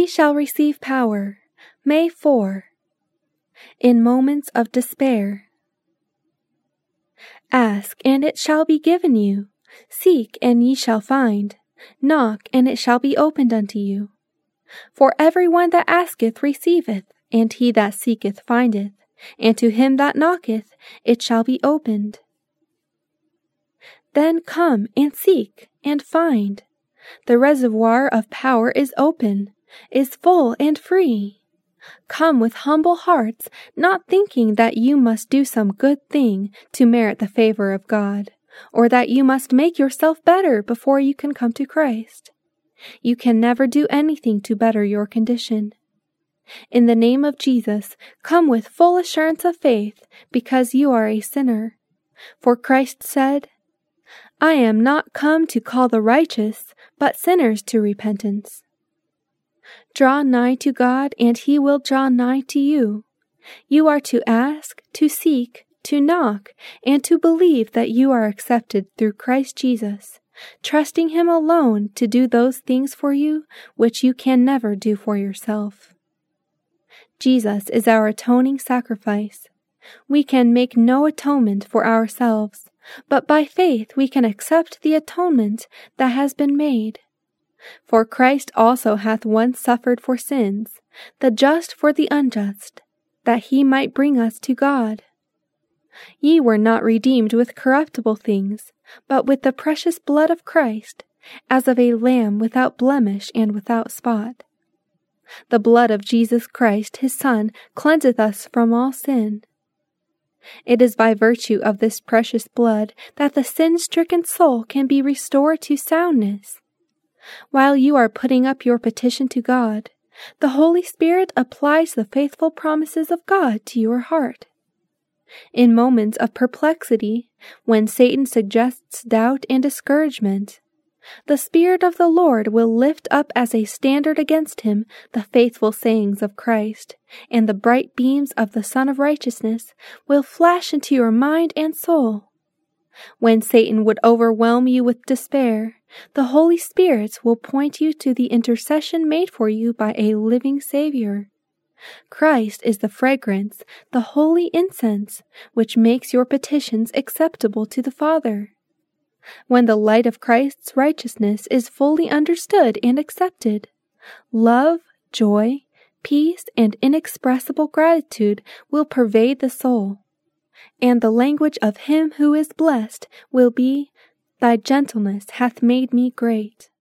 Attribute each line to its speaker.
Speaker 1: shall receive power. May 4. In moments of despair. Ask, and it shall be given you. Seek, and ye shall find. Knock, and it shall be opened unto you. For every one that asketh receiveth, and he that seeketh findeth, and to him that knocketh it shall be opened. Then come and seek and find. The reservoir of power is open, is full and free. Come with humble hearts, not thinking that you must do some good thing to merit the favor of God, or that you must make yourself better before you can come to Christ. You can never do anything to better your condition. In the name of Jesus, come with full assurance of faith, because you are a sinner. For Christ said, I am not come to call the righteous, but sinners to repentance. Draw nigh to God, and he will draw nigh to you. You are to ask, to seek, to knock, and to believe that you are accepted through Christ Jesus, trusting him alone to do those things for you which you can never do for yourself. Jesus is our atoning sacrifice. We can make no atonement for ourselves, but by faith we can accept the atonement that has been made. For Christ also hath once suffered for sins, the just for the unjust, that he might bring us to God. Ye were not redeemed with corruptible things, but with the precious blood of Christ, as of a lamb without blemish and without spot. The blood of Jesus Christ his Son cleanseth us from all sin. It is by virtue of this precious blood that the sin-stricken soul can be restored to soundness. While you are putting up your petition to God, the Holy Spirit applies the faithful promises of God to your heart. In moments of perplexity, when Satan suggests doubt and discouragement, the Spirit of the Lord will lift up as a standard against him the faithful sayings of Christ, and the bright beams of the Sun of Righteousness will flash into your mind and soul. When Satan would overwhelm you with despair, the Holy Spirit will point you to the intercession made for you by a living Savior. Christ is the fragrance, the holy incense, which makes your petitions acceptable to the Father. When the light of Christ's righteousness is fully understood and accepted, love, joy, peace, and inexpressible gratitude will pervade the soul, and the language of him who is blessed will be, Thy gentleness hath made me great.